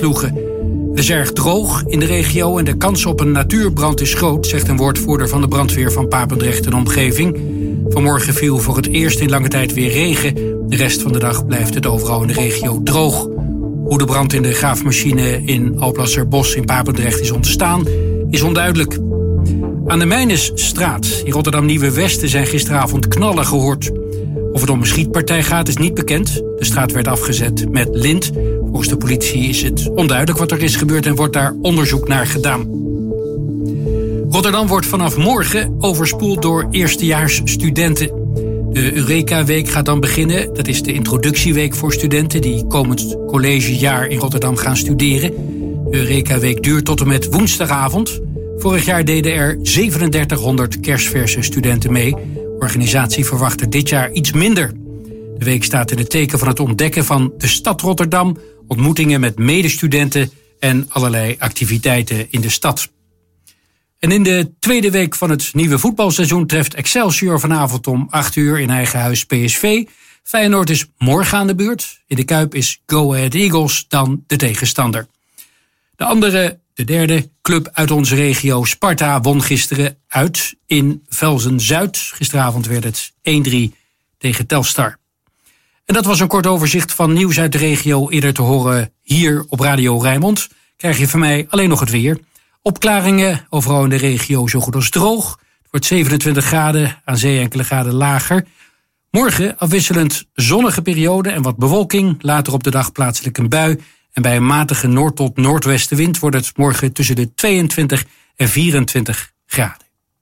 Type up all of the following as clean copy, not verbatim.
insloegen. Het is erg droog in de regio en de kans op een natuurbrand is groot, zegt een woordvoerder van de brandweer van Papendrecht en omgeving. Vanmorgen viel voor het eerst in lange tijd weer regen. De rest van de dag blijft het overal in de regio droog. Hoe de brand in de graafmachine in Alblasserbos in Papendrecht is ontstaan, is onduidelijk. Aan de Meinesstraat in Rotterdam-Nieuwe-Westen zijn gisteravond knallen gehoord. Of het om een schietpartij gaat is niet bekend. De straat werd afgezet met lint. Volgens de politie is het onduidelijk wat er is gebeurd en wordt daar onderzoek naar gedaan. Rotterdam wordt vanaf morgen overspoeld door eerstejaarsstudenten. De Eureka-week gaat dan beginnen. Dat is de introductieweek voor studenten die komend collegejaar in Rotterdam gaan studeren. De Eureka-week duurt tot en met woensdagavond. Vorig jaar deden er 3700 kersverse studenten mee. De organisatie verwacht er dit jaar iets minder. De week staat in het teken van het ontdekken van de stad Rotterdam, ontmoetingen met medestudenten en allerlei activiteiten in de stad. En in de tweede week van het nieuwe voetbalseizoen treft Excelsior vanavond om 8 uur in eigen huis PSV. Feyenoord is morgen aan de beurt. In de Kuip is Go Ahead Eagles dan de tegenstander. De derde club uit onze regio, Sparta, won gisteren uit in Velzen-Zuid. Gisteravond werd het 1-3 tegen Telstar. En dat was een kort overzicht van nieuws uit de regio, eerder te horen hier op Radio Rijnmond. Krijg je van mij alleen nog het weer. Opklaringen, overal in de regio zo goed als droog. Het wordt 27 graden, aan zee enkele graden lager. Morgen afwisselend zonnige periode en wat bewolking. Later op de dag plaatselijk een bui. En bij een matige noord- tot noordwestenwind wordt het morgen tussen de 22 en 24 graden.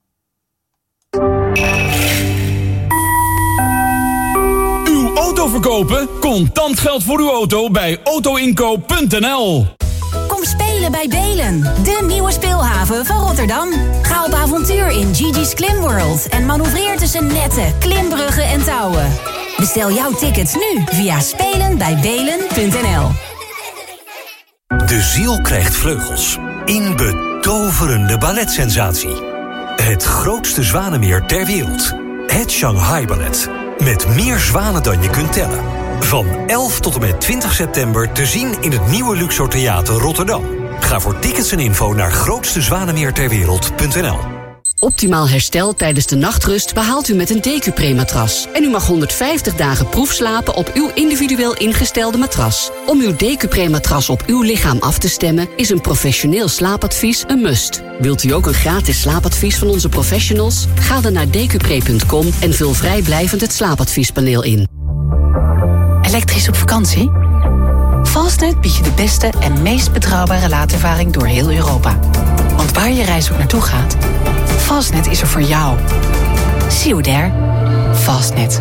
Uw auto verkopen? Contant geld voor uw auto bij autoinkoop.nl. Kom spelen bij Belen, de nieuwe speelhaven van Rotterdam. Ga op avontuur in Gigi's Klim World en manoeuvreer tussen netten, klimbruggen en touwen. Bestel jouw tickets nu via spelenbijbelen.nl. De ziel krijgt vleugels in betoverende balletsensatie. Het grootste zwanenmeer ter wereld. Het Shanghai Ballet. Met meer zwanen dan je kunt tellen. Van 11 tot en met 20 september te zien in het nieuwe Luxor Theater Rotterdam. Ga voor tickets en info naar grootstezwanemeerterwereld.nl. Optimaal herstel tijdens de nachtrust behaalt u met een Decupre-matras. En u mag 150 dagen proefslapen op uw individueel ingestelde matras. Om uw Decupre-matras op uw lichaam af te stemmen is een professioneel slaapadvies een must. Wilt u ook een gratis slaapadvies van onze professionals? Ga dan naar decupre.com en vul vrijblijvend het slaapadviespaneel in. Elektrisch op vakantie? Fastnet biedt je de beste en meest betrouwbare laadervaring door heel Europa. Want waar je reis ook naartoe gaat, Fastnet is er voor jou. See you there. Fastnet.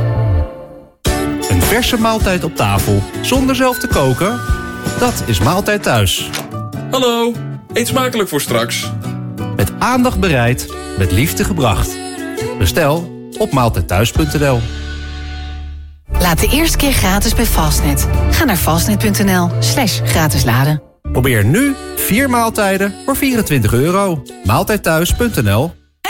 Een verse maaltijd op tafel, zonder zelf te koken? Dat is Maaltijd Thuis. Hallo, eet smakelijk voor straks. Met aandacht bereid, met liefde gebracht. Bestel op maaltijdthuis.nl. Laat de eerste keer gratis bij Fastnet. Ga naar fastnet.nl/gratis laden. Probeer nu 4 maaltijden voor €24. Maaltijdthuis.nl.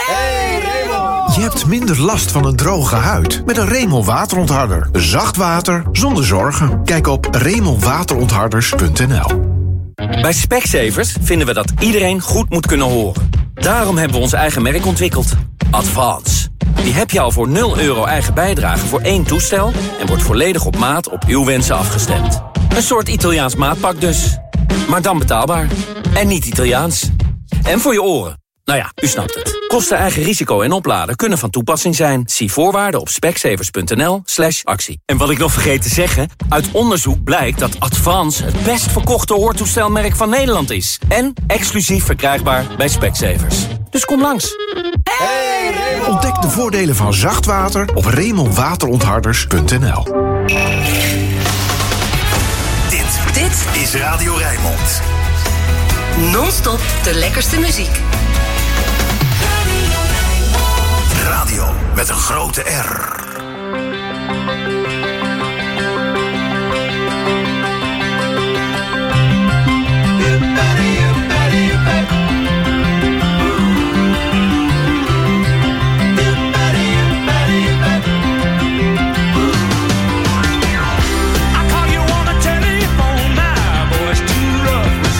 Je hebt minder last van een droge huid met een Remel waterontharder. Zacht water zonder zorgen. Kijk op remelwaterontharders.nl. Bij Specsavers vinden we dat iedereen goed moet kunnen horen. Daarom hebben we ons eigen merk ontwikkeld. Advance. Die heb je al voor €0 eigen bijdrage voor 1 toestel en wordt volledig op maat op uw wensen afgestemd. Een soort Italiaans maatpak dus. Maar dan betaalbaar. En niet Italiaans. En voor je oren. Nou ja, u snapt het. Kosten, eigen risico en opladen kunnen van toepassing zijn. Zie voorwaarden op specsavers.nl/actie. En wat ik nog vergeet te zeggen, uit onderzoek blijkt dat Advance het best verkochte hoortoestelmerk van Nederland is. En exclusief verkrijgbaar bij Specsavers. Dus kom langs. Ontdek de voordelen van zacht water op remelwaterontharders.nl. Dit is Radio Rijnmond. Non-stop de lekkerste muziek. Radio met een grote R. I call you on the telephone now, boy, it's too rough.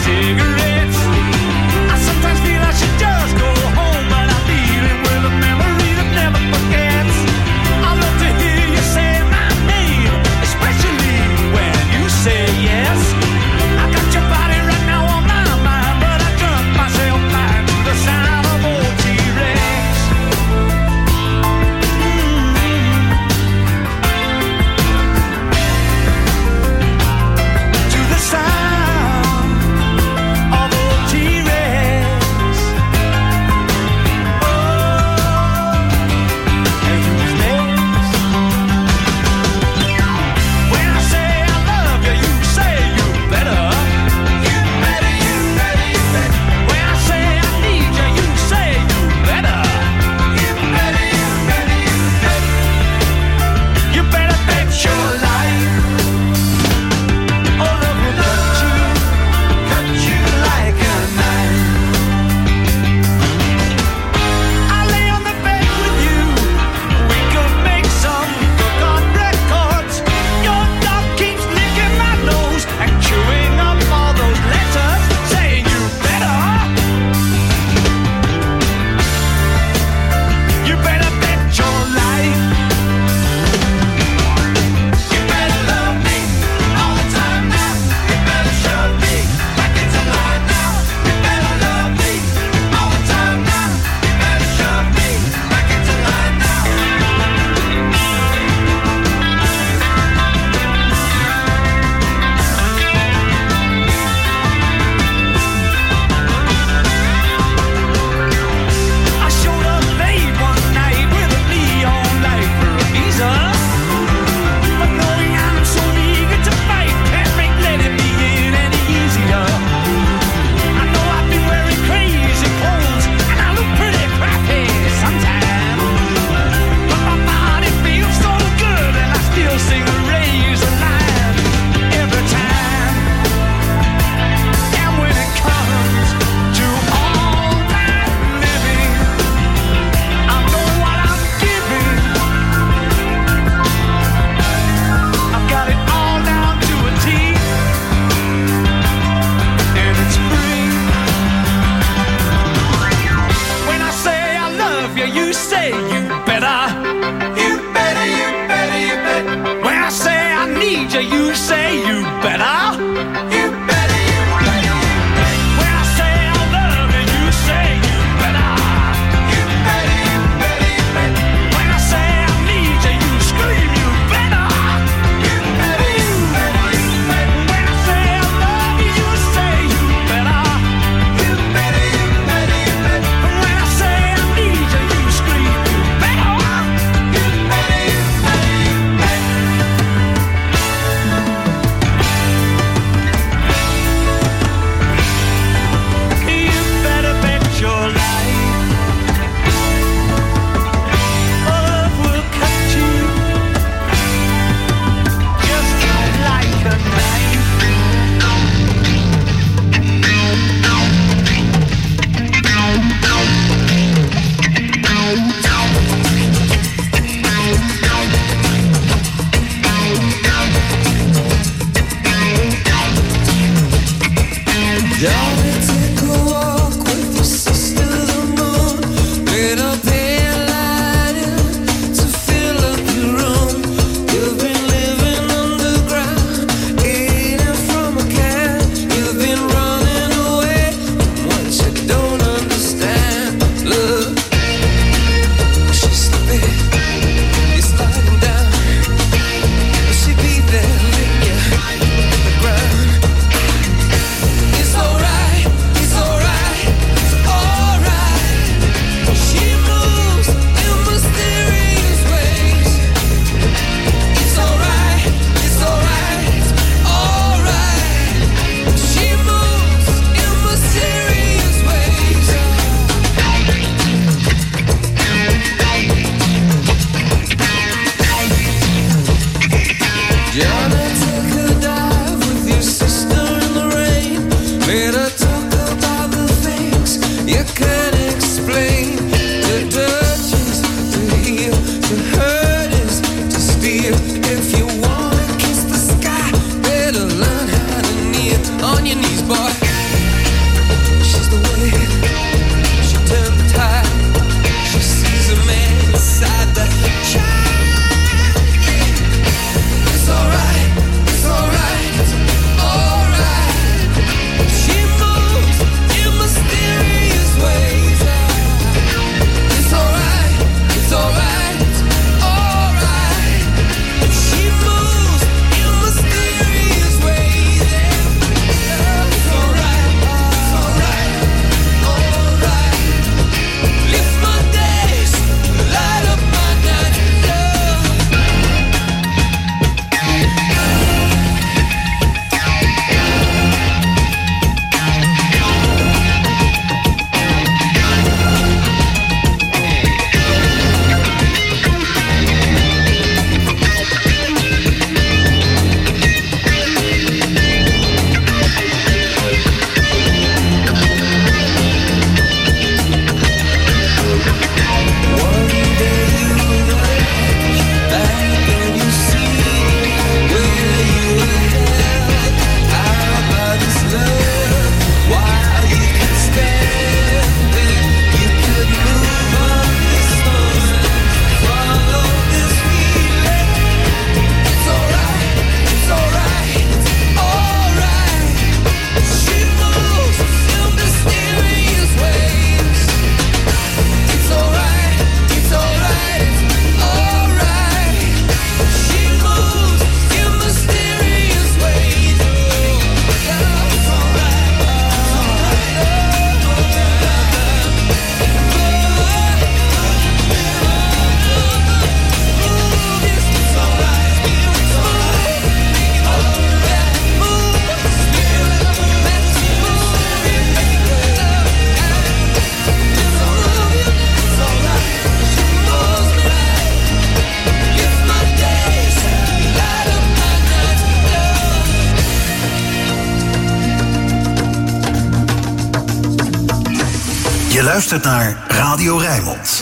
Je luistert naar Radio Rijnmond.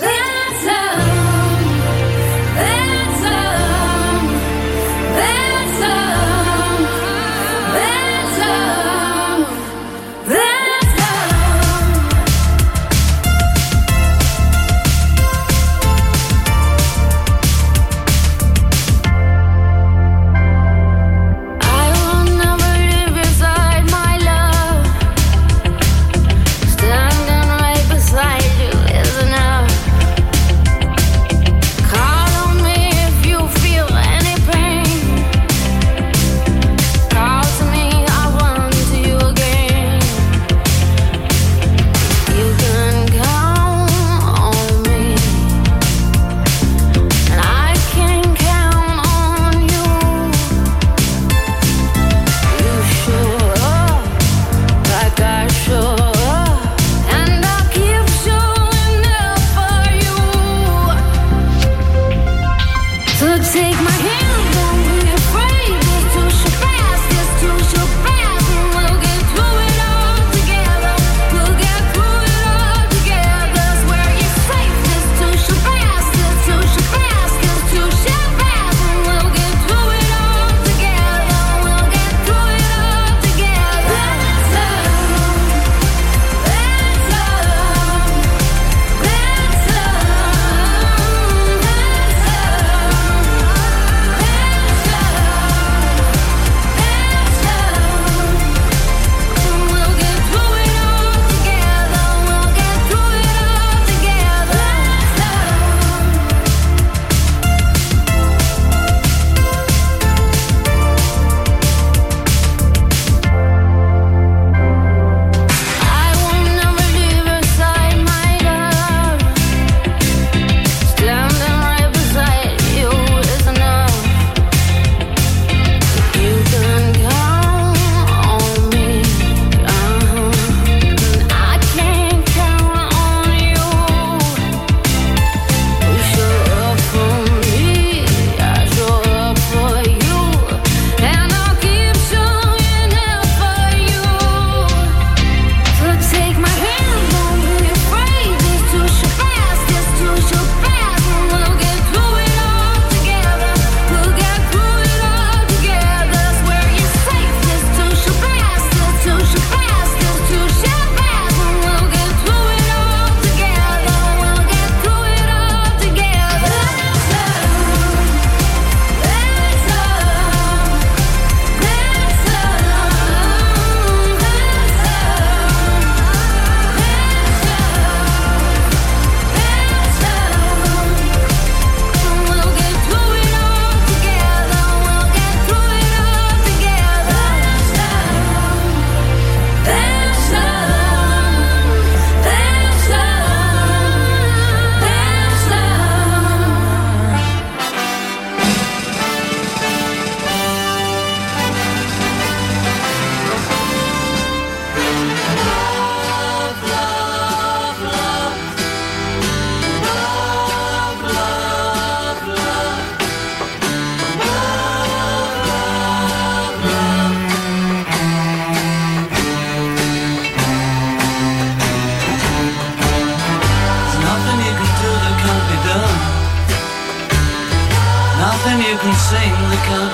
Standing right beside you is enough.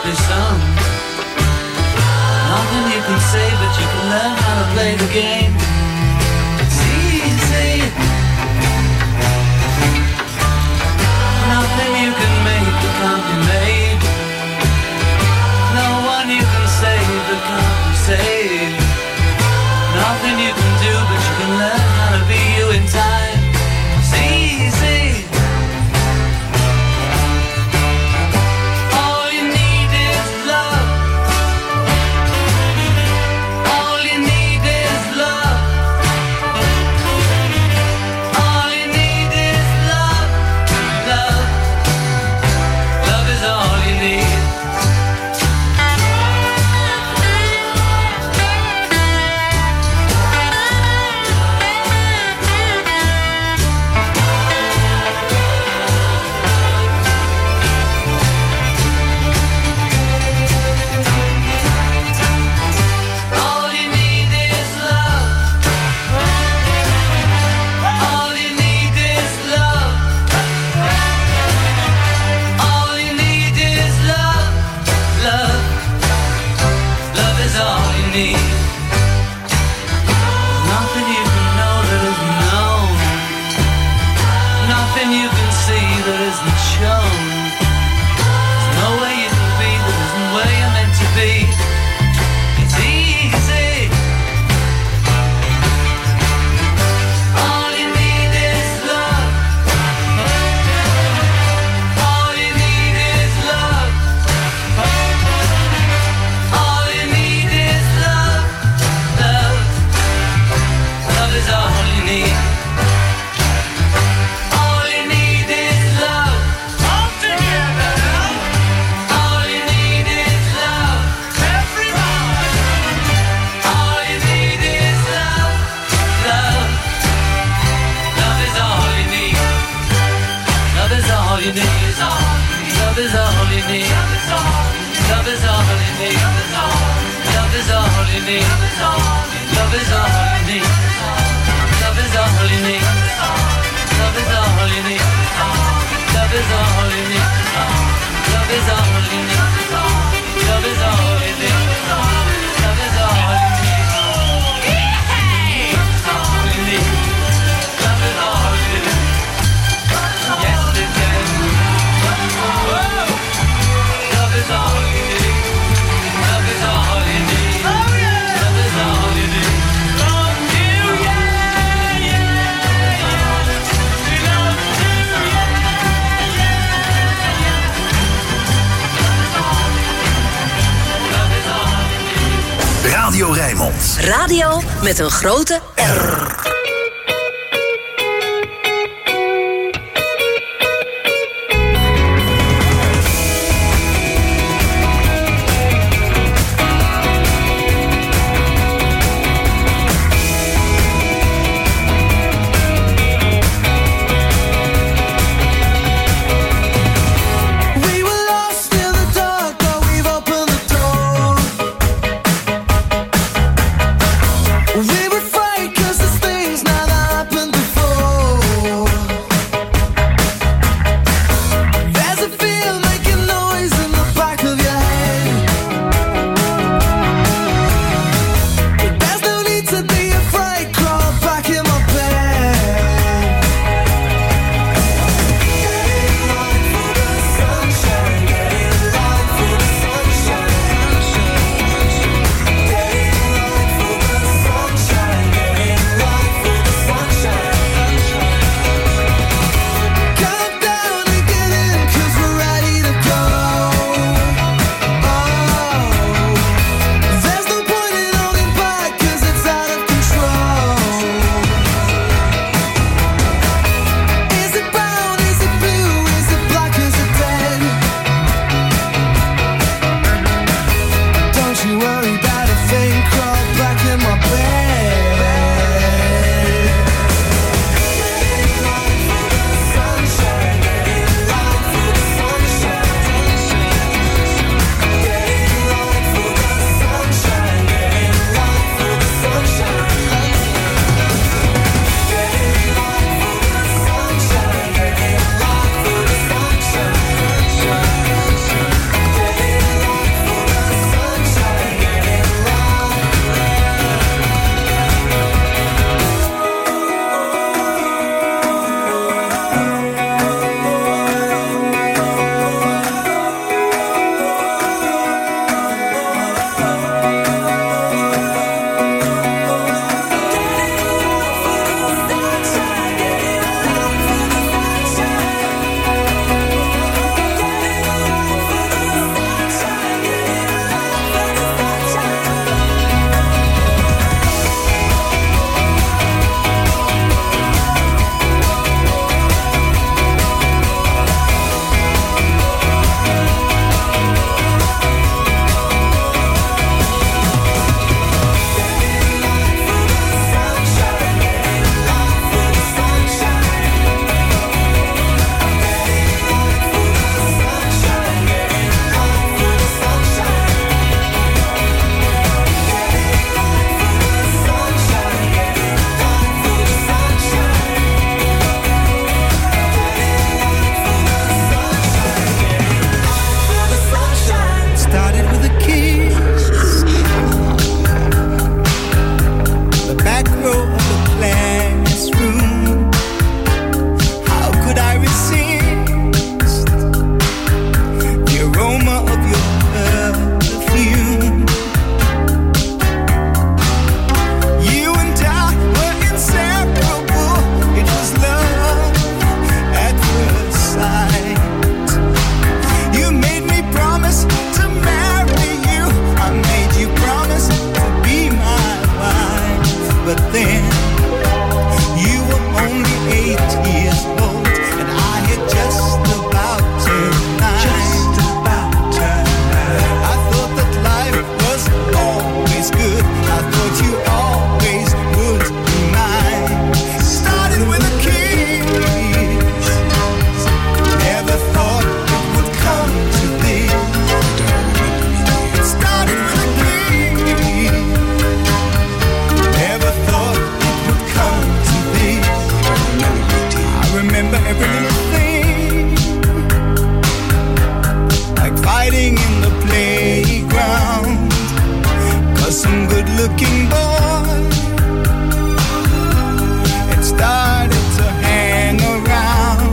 softly sung. Nothing you can say, but you can learn how to play the game. It's easy. Nothing you can make that can't be made. No one you can save that can't be saved. Nothing you can do, but you can learn how to be you in time. It's easy. All you need is love. All you need is love. All you need is love. Love. Love is all you need. Radio Rijnmond. Radio met een grote R. We would fight 'cause this thing then. You were only 8 years old, and I had just about turned 9. I thought that life was always good. I thought you always would be mine. Started with a kiss. Never thought it would come to this. It started with a kiss. Never thought it would come to this. I remember every little thing, like fighting in the playground, 'cause some good-looking boy had started to hang around.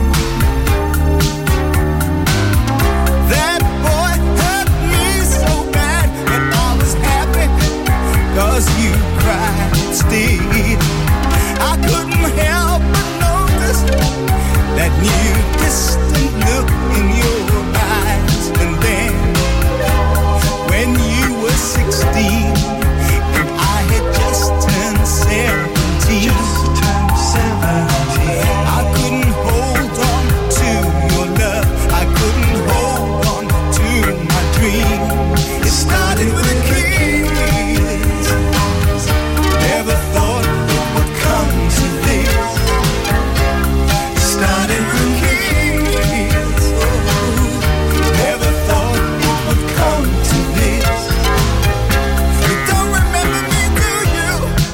That boy hurt me so bad, but I was happy 'cause you cried still. I couldn't help but notice that new distant look in your eyes. And then when you were 16 and I had just turned 17, I couldn't hold on to your love. I couldn't hold on to my dream. It started with a kiss. Never thought it would come to this. It started with a kiss. Never thought it would come to this. You don't remember me, do you?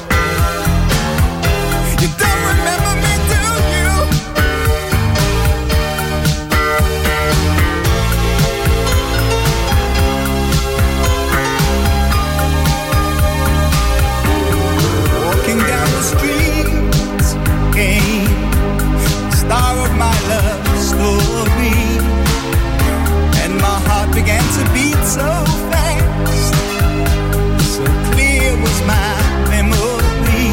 You don't remember me, do you? Walking down the streets came the star of my love story, and my heart began to beat so fast. So clear was my memory.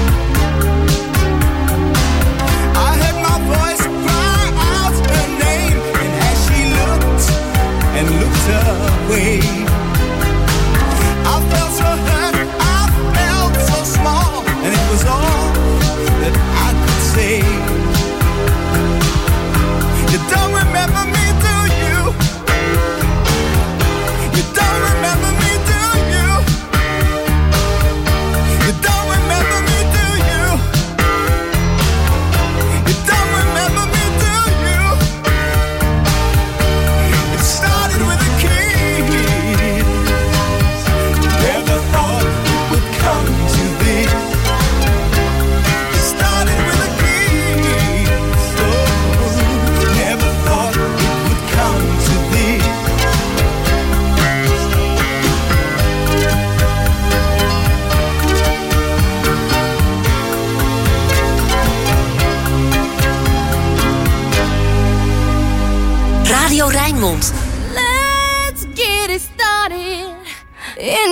I heard my voice cry out her name, and as she looked and looked away, I felt so hurt, I felt so small, and it was all that I could say. You don't remember me, do you? You don't remember me, do you? You don't remember me, do you? You don't remember me, do you? It started with a kiss. Never thought it would come to this. It started with a kiss. Oh, never thought it would come to this. Radio Rijnmond. Let's get it started in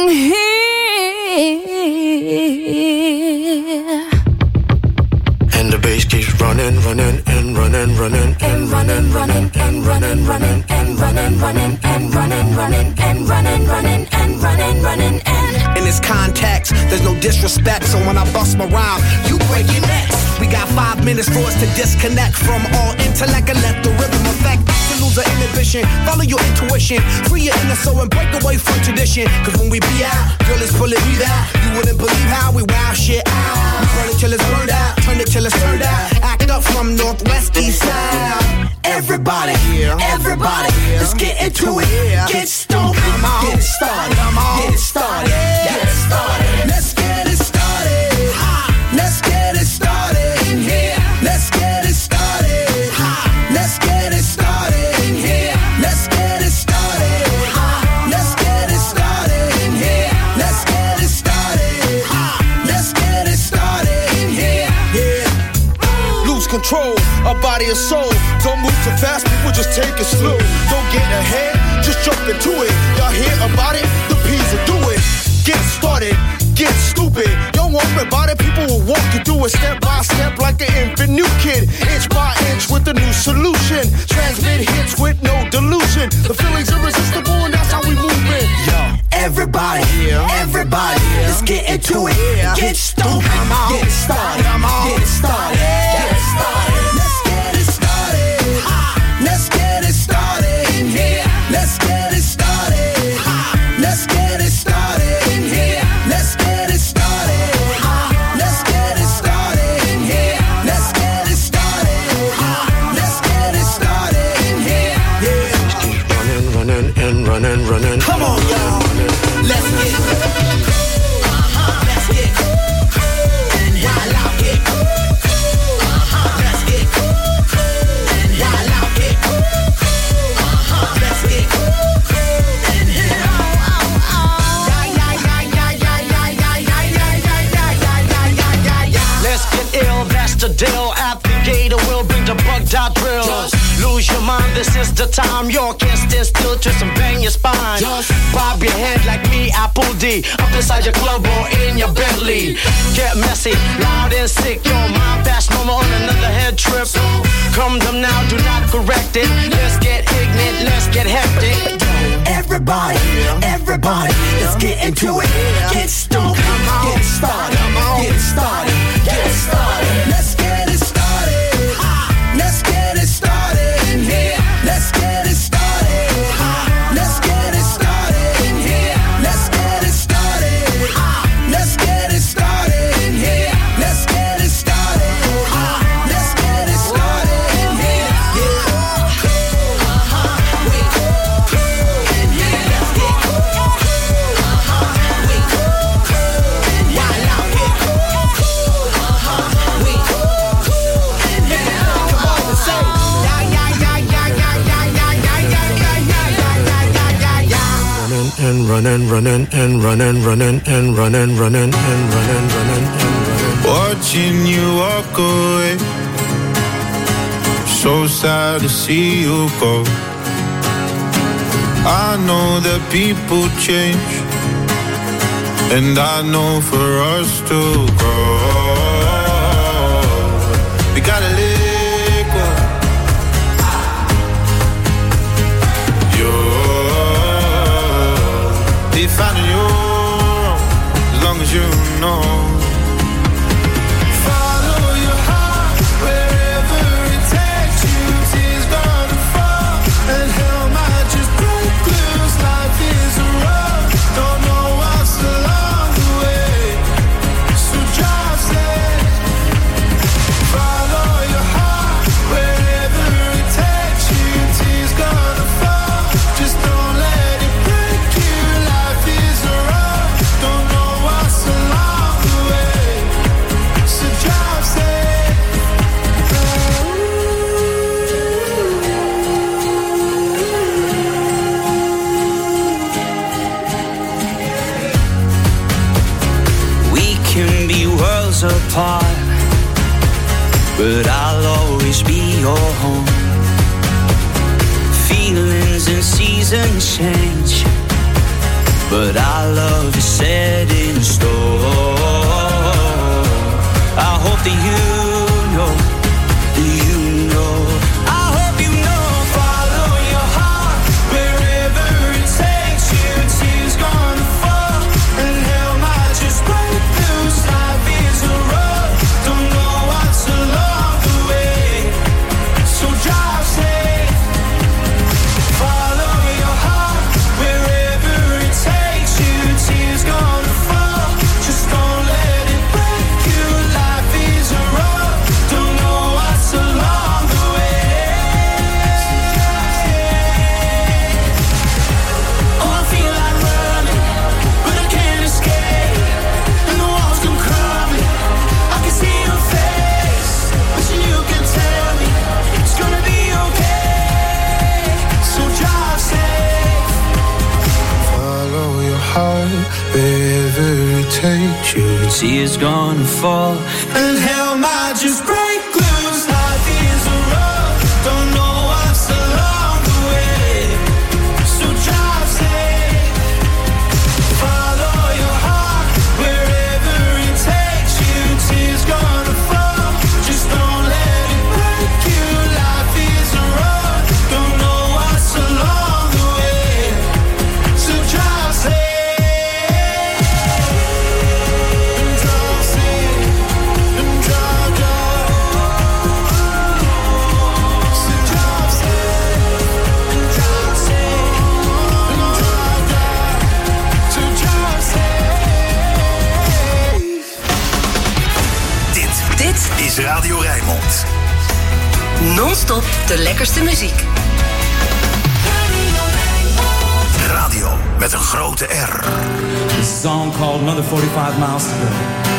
here. And the bass keeps running, running, and running, running, and running, running, and running, running, and running, running, and running, running, and running, running, and running, running, and. In this context, there's no disrespect, so when I bust my rhyme, you break your necks. We got 5 minutes for us to disconnect from all intellect and let the rhythm affect. To lose our inhibition, follow your intuition, free your inner soul and break away from tradition. 'Cause when we be out, girl, it's pulling me out. You wouldn't believe how we wow shit out. We burn it till it's burned out, turn it till it's turned out. Act up from Northwest East Side. Everybody, everybody, let's get into it. Get stoked, get it started, get it started, get it started. Let's get it started. Let's get it started in here. Let's get it started. Let's get it started in here. Let's get it started. Let's get it started in here. Let's get it started. Let's get it started in here. Yeah. Lose control, our body and soul. Don't move too fast, people just take it slow. Don't get ahead, just jump into it. Y'all hear about it? The P's will do it. Get started, get stupid. Don't worry about it, people will walk you through it step by step like an infant new kid. Inch by inch with a new solution. Transmit hits with no delusion. The feeling's irresistible and that's how we move it. Yo, everybody, Everybody, let's get into it. Get stoned, get it started, get it started, get it started. Let's get it started. Let's get it started in here. Let's get it started. Let's get it started in here. Let's get it started. Let's get it started in here. Let's get it started. Let's get it started in here. Yeah. Just keep running, running, and running, running. Come on, y'all. Let's get it. Let's get it. And while I get it. Let's get it. And while I get it. Let's get it. And let's get ill, that's the deal. Applicator will bring the bug dot drill. Lose your mind, this is the time. You can't stand still, twist and bang your spine. Bob your head like me, Apple D. Up inside your club or in your Bentley. Get messy, loud and sick. Your mind fast, no more on another head trip. Come them now, do not correct it. Let's get ignorant, let's get hectic. everybody, everybody, let's get into it. Get stoned, get it started, get it started, get it started. Let's get it started. Let's get it started in here. Let's get it started. Let's get it started in here. Let's get it started. Let's get it started in here. Let's get it started. Let's get it started in here. And running, running, and running, running, and running, running, and running, running, and running. Watching you walk away, so sad to see you go. I know that people change, and I know for us to grow, we gotta let go. Be finding your own, as long as you know. Follow your heart wherever it takes you. Tears gonna fall and hell might just break loose. Life is a road, don't know what's along the way, so drive safe. Follow your heart wherever it takes you. Tears gonna fall, just don't let it break you. Apart, but I'll always be your home. Feelings and seasons change, but our love is set in stone. I hope that you know, I hope you know. Follow your heart wherever it takes you. Tears gonna fall and hell might just break loose. Life is a road, don't know what's along the way, so drive safe. Follow your heart wherever it takes you. Tears gonna fall, just don't let it break you. Life is a road, don't know what's along the way. Oh, I feel like running, but I can't escape, and the walls come crumbling. I can see your face, wishing you could tell me it's gonna be okay, so drive safe. Follow your heart wherever it takes you. Tears gonna fall And hell might just break loose. Life is a road, don't know what's along the way, so drive safe. Follow your heart wherever it takes you. Tears gonna fall, just don't let it break you. Life is a road, don't know what's along the way, so drive safe. Dit is Radio Rijnmond. Non-stop de lekkerste muziek. Radio met een grote R. A song called Another 45 Miles to Go.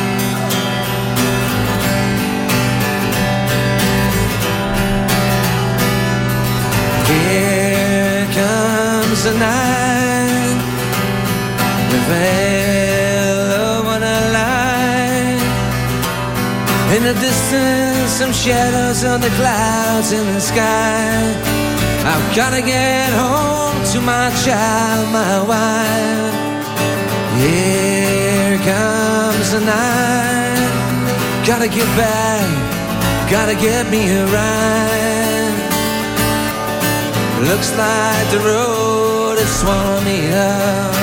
Here comes the night, the veil on a line. In the distance, some shadows on the clouds in the sky. I've gotta get home to my child, my wife. Here comes the night. Gotta get back, gotta get me a ride. Looks like the road has swallowed me up.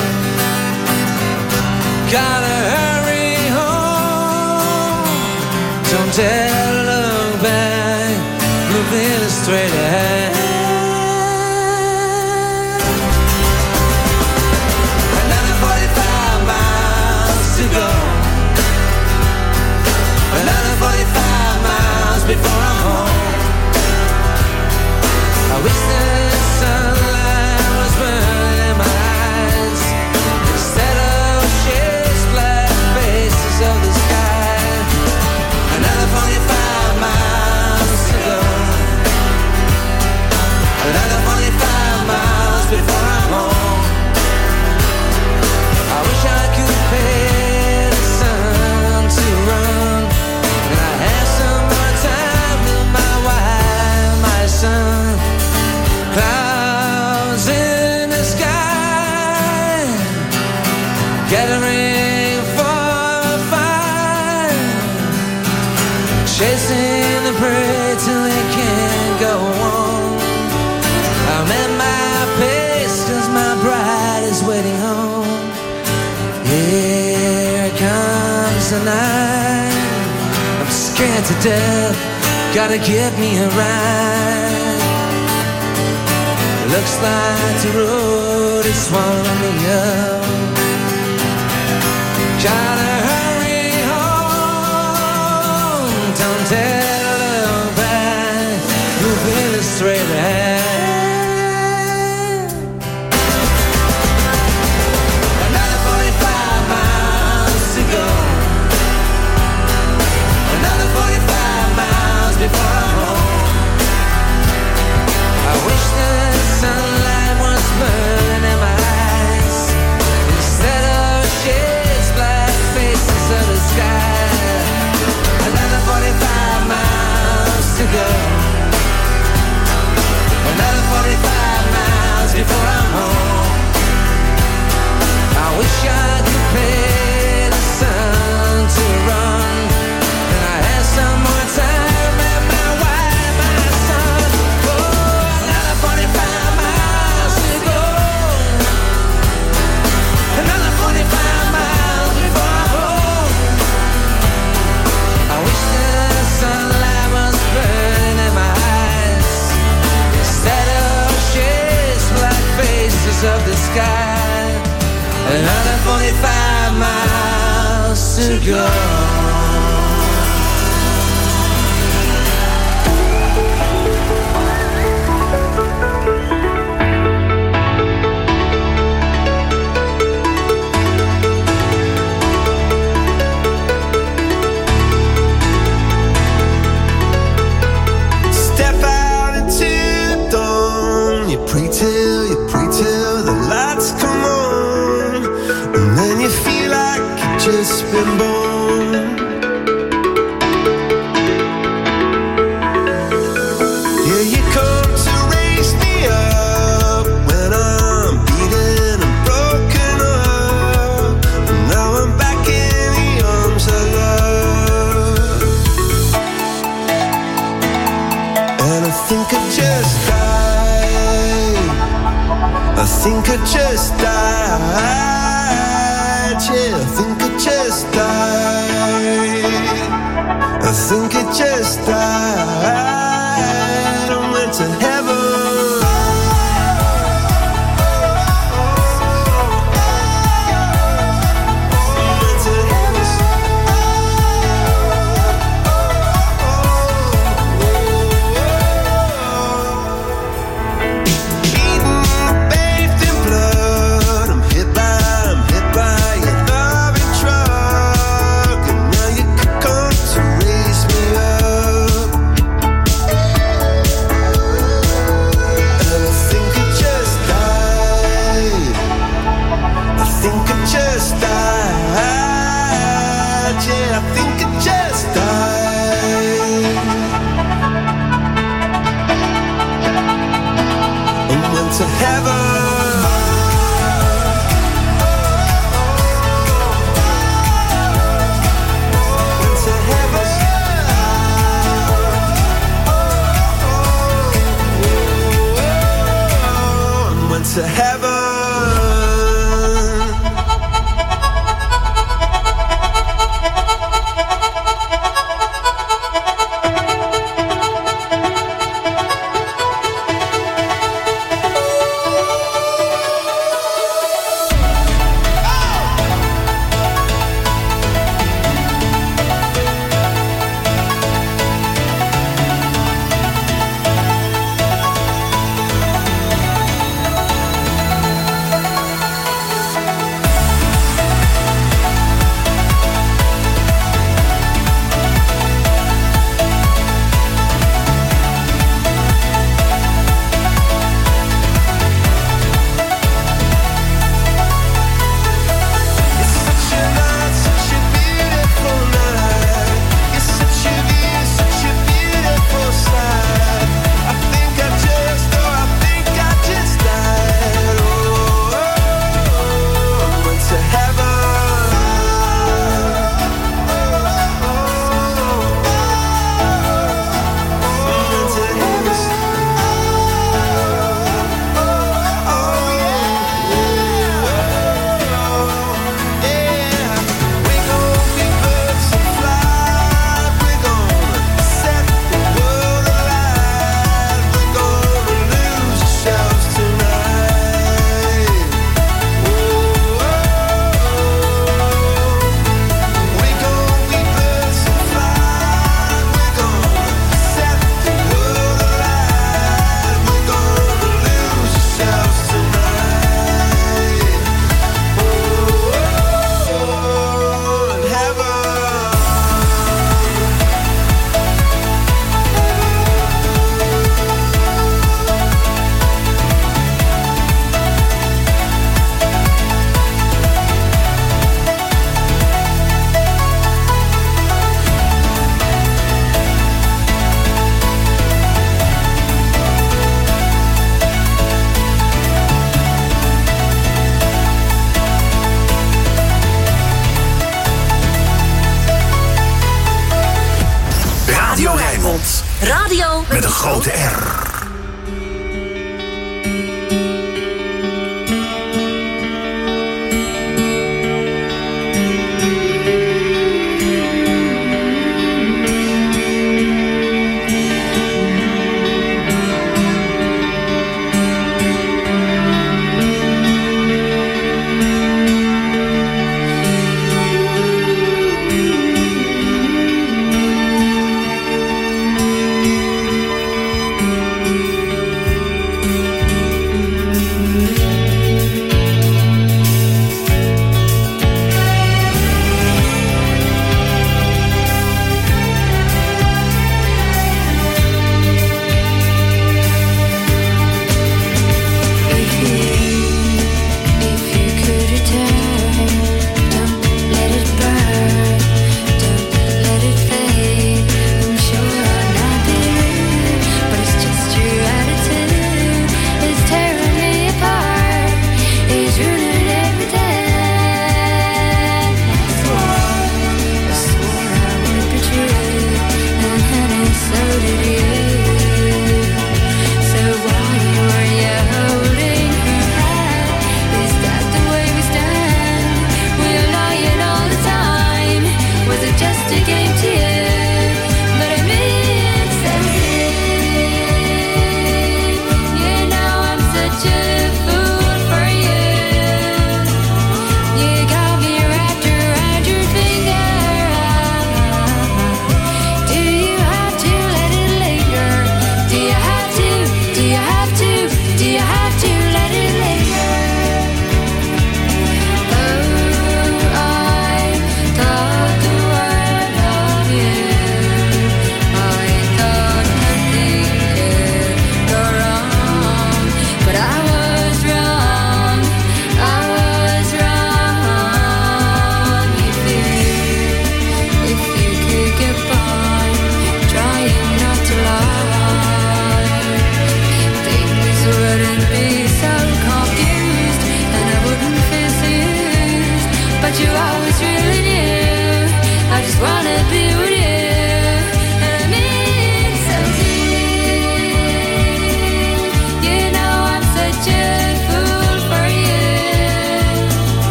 Gotta hurry home. Don't dare look back, moving straight ahead. Another 45 miles to go. Another 45 miles before I'm home. I wish the sunlight was burning in my eyes instead of shapes, black faces of the sky. Another 45 miles to go. Another 45 miles before I'm home. I wish I could pay the sun to run, and I had some more time with my wife, my son. Clouds in the sky, gathering for a fire, chasing the prey till it can't go on. I'm at my pace 'cause my bride is waiting home. Here comes the night, I'm scared to death, gotta get me a ride. Looks like the road is swallowing me up. Gotta hurry home. Don't dare look back, moving straight ahead. Another 45 miles to go. Another 45 miles before I'm home. I wish the sunlight was burning in my eyes instead of shades, black faces of the sky. Another 45 miles to go. Another 45 miles before I'm home. I wish I could pay the sun to run, and I had some more time at my wife, my son. Oh, another 45 miles to go. Another 45 miles before I'm home. I wish the sunlight was burning in my eyes instead of shades, black faces of the sky. Another 45 miles to go. Step out into dawn. You pray till the lights come on, and then you feel like you've just been born. Yeah, you come to raise me up when I'm beaten and broken up, and now I'm back in the arms of love. And I think I just died. I think I just died. Yeah, I think I just died. I think I just died. I went to heaven. I Radio met een grote R.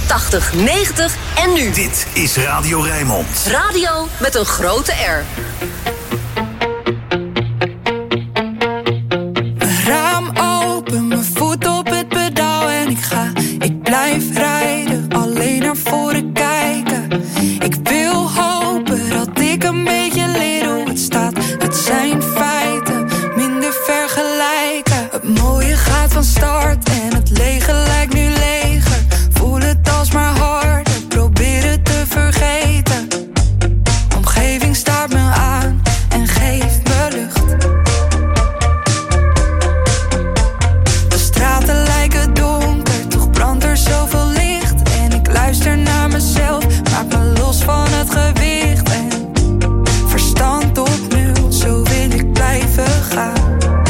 80, 90 en nu. Dit is Radio Rijnmond. Radio met een grote R. Raam open, mijn voet op het pedaal en ik ga. Ik blijf rijden, alleen naar voren kijken. Ik wil hopen dat ik een beetje leer hoe het staat. Het zijn feiten, minder vergelijken. Het mooie gaat van start en het lege lijkt nu leger. Voel het alsmaar harder, probeer het te vergeten. Omgeving staart me aan en geeft me lucht. De straten lijken donker, toch brandt er zoveel licht. En ik luister naar mezelf, maak me los van het gewicht. En verstand op nul, zo wil ik blijven gaan.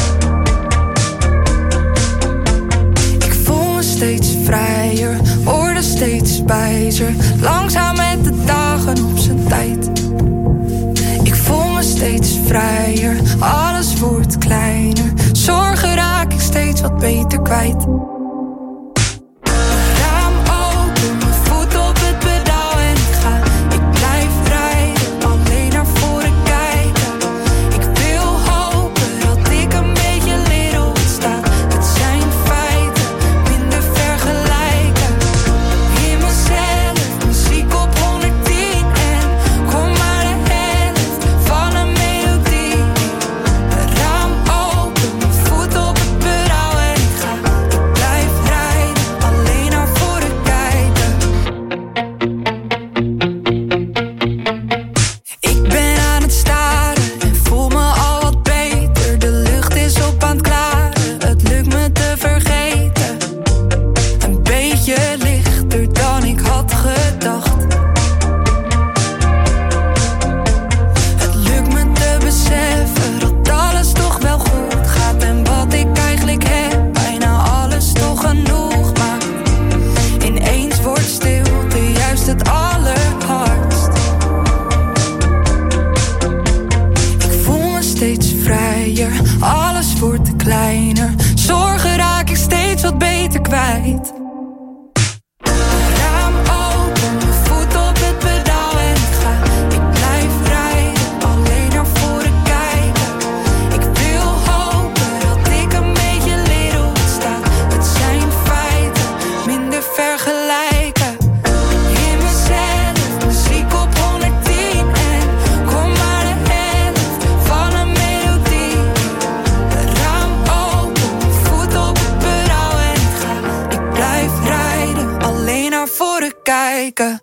Ik voel me steeds vrijer, word steeds wijzer. Langzaam met de dagen op zijn tijd. Ik voel me steeds vrijer, alles wordt kleiner. Zorgen raak ik steeds wat beter kwijt. Raam open, mijn voet op het pedaal en ik ga. Ik blijf rijden, alleen naar voren kijken. Ik wil hopen dat ik een beetje leer hoe het staat. Het zijn feiten, minder vergelijken. In mezelf, muziek op 110 en kom maar de helft van een melodie. Raam open, mijn voet op het pedaal en ik ga. Ik blijf rijden, alleen naar voren kijken. Ik ben aan het staren en voel me al wat beter. De lucht is op aan het klaren, het lukt me te vergeten. Een beetje lichter dan ik had gedacht. Het lukt me te beseffen dat alles toch wel goed gaat. En wat ik eigenlijk heb, bijna alles toch genoeg maakt. Ineens wordt stilte juist het allerhardst. Ik voel me steeds vrijer, alles wordt kleiner. Zorgen raak ik steeds wat beter kwijt. Raam open, mijn voet op het pedaal en ik ga. Ik blijf rijden, alleen naar voren kijken. Ik wil hopen dat ik een beetje leer hoe het staat. Het zijn feiten, minder vergelijken. In mezelf, muziek op 110 en kom maar de helft van een melodie. Raam open, voet op het pedaal en ik ga. Ik blijf rijden, alleen naar voren kijken.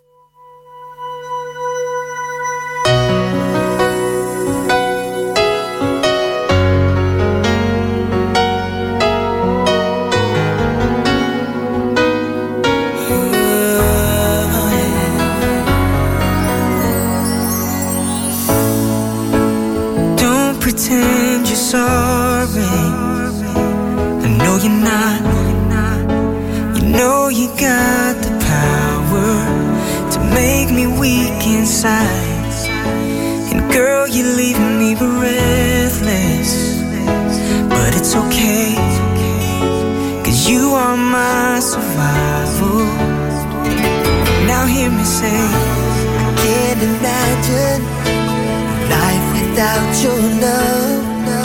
Don't pretend you're sorry. I know you're not. You know you got the power to make me weak inside. And girl, you're leaving me breathless. But it's okay, 'cause you are my survival. Now hear me say, I can't imagine life without your love.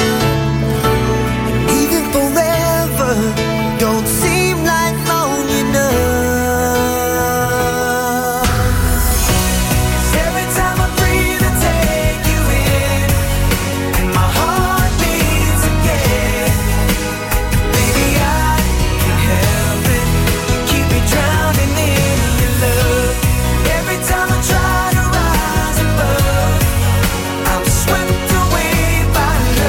And even forever don't seem like long enough. 'Cause every time I breathe I take you in, and my heart beats again. Baby, I can't help it, you keep me drowning in your love. Every time I try to rise above, I'm swept away by love.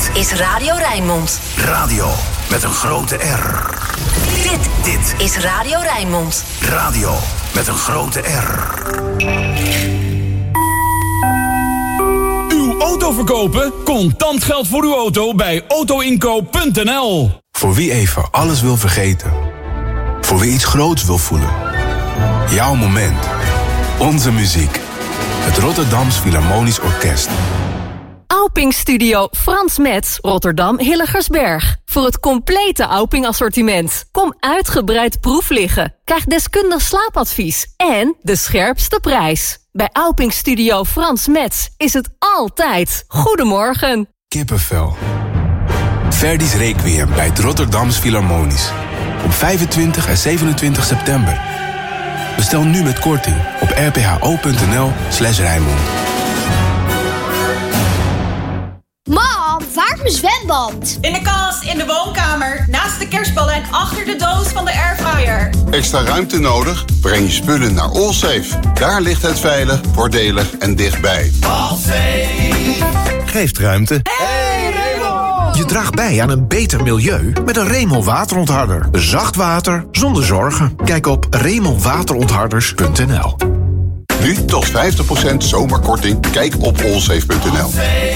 Dit is Radio Rijnmond. Radio met een grote R. Dit is Radio Rijnmond. Radio met een grote R. Uw auto verkopen? Contant geld voor uw auto bij autoinkoop.nl. Voor wie even alles wil vergeten. Voor wie iets groots wil voelen. Jouw moment. Onze muziek. Het Rotterdams Philharmonisch Orkest. Auping Studio Frans Metz, Rotterdam Hilligersberg. Voor het complete Auping assortiment. Kom uitgebreid proef liggen. Krijg deskundig slaapadvies. En de scherpste prijs. Bij Auping Studio Frans Metz is het altijd goedemorgen. Kippenvel. Verdi's Requiem bij het Rotterdams Philharmonisch. Op 25 en 27 september. Bestel nu met korting op rpho.nl/Rijnmond. Mam, waar is mijn zwembad? In de kast, in de woonkamer, naast de kerstballen en achter de doos van de airfryer. Extra ruimte nodig? Breng je spullen naar Allsafe. Daar ligt het veilig, voordelig en dichtbij. Allsafe geeft ruimte. Je draagt bij aan een beter milieu met een Remel waterontharder. Zacht water zonder zorgen. Kijk op remelwaterontharders.nl. Nu tot 50% zomerkorting. Kijk op allsafe.nl.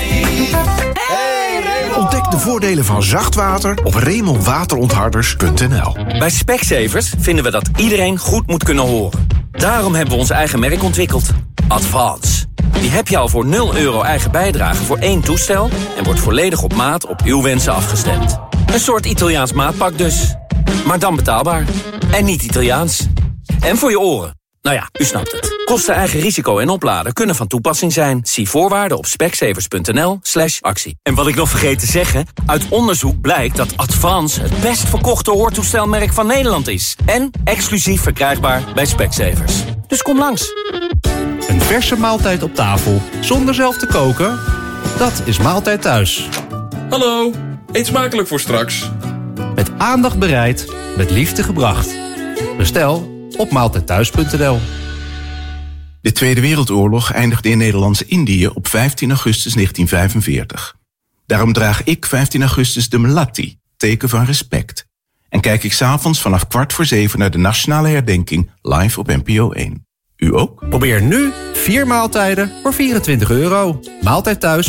Ontdek de voordelen van zacht water op remelwaterontharders.nl. Bij Specsavers vinden we dat iedereen goed moet kunnen horen. Daarom hebben we ons eigen merk ontwikkeld. Advance. Die heb je al voor €0 eigen bijdrage voor 1 toestel... en wordt volledig op maat op uw wensen afgestemd. Een soort Italiaans maatpak dus. Maar dan betaalbaar. En niet Italiaans. En voor je oren. Nou ja, u snapt het. Kosten, eigen risico en opladen kunnen van toepassing zijn. Zie voorwaarden op specsavers.nl/actie. En wat ik nog vergeet te zeggen... uit onderzoek blijkt dat Advance het best verkochte hoortoestelmerk van Nederland is. En exclusief verkrijgbaar bij Specsavers. Dus kom langs. Een verse maaltijd op tafel, zonder zelf te koken? Dat is Maaltijd Thuis. Hallo, eet smakelijk voor straks. Met aandacht bereid, met liefde gebracht. Bestel op maaltijdthuis.nl. De Tweede Wereldoorlog eindigde in Nederlands-Indië op 15 augustus 1945. Daarom draag ik 15 augustus de Melatti, teken van respect. En kijk ik 's avonds vanaf 6:15 naar de nationale herdenking live op NPO 1. U ook? Probeer nu 4 maaltijden voor €24. Maaltijdthuis.nl.